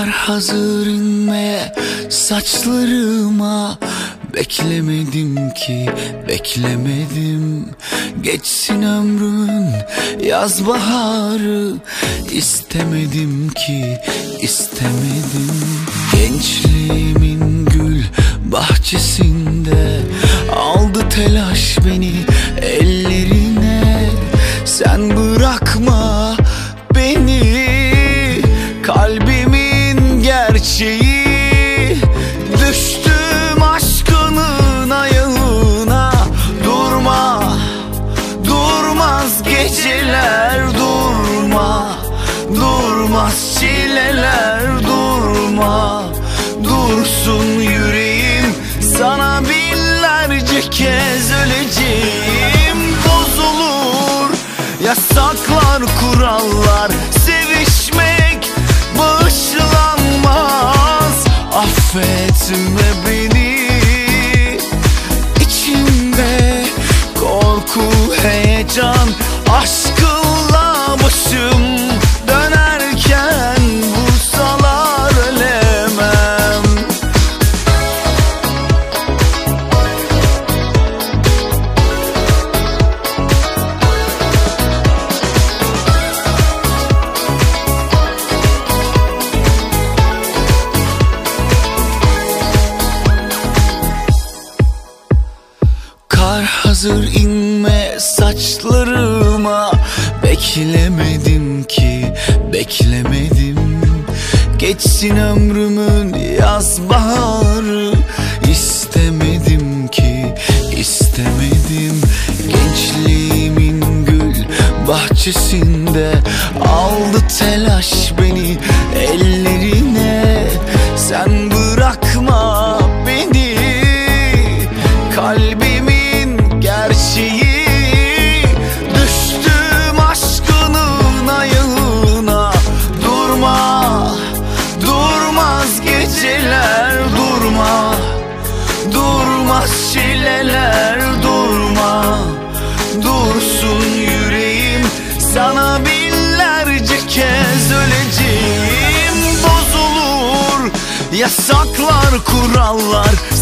Kar hazır inmeye saçlarıma, beklemedim ki beklemedim. Geçsin ömrümün yaz baharı, istemedim ki istemedim. Gençliğimin gül bahçesinde aldı telaş beni ellerine. Sen bırakma beni, kalbimin gerçeği. Düştüm aşkının ayağına. Durma, durmaz geceler, durma, durmaz çileler, durma. Dursun yüreğim, sana binlerce kez öleceğim. Bozulur yasaklar, kurallar, sevişmek bağışlanmaz. Affetme beni, içimde korku, heyecan, aşkınla başım dönerken vursalar ölemem. Kar hazır inme saçlarıma, beklemedim ki beklemedim. Geçsin ömrümün yaz baharı, istemedim ki istemedim. Gençliğimin gül bahçesinde aldı telaş beni ellerine. Sen bırakma beni, kalbimin gerçeği. Düştüm aşkının ayağına. Durma, durmaz geceler, durma, durmaz çileler, durma. Dursun yüreğim, sana binlerce kez öleceğim. Bozulur yasaklar, kurallar,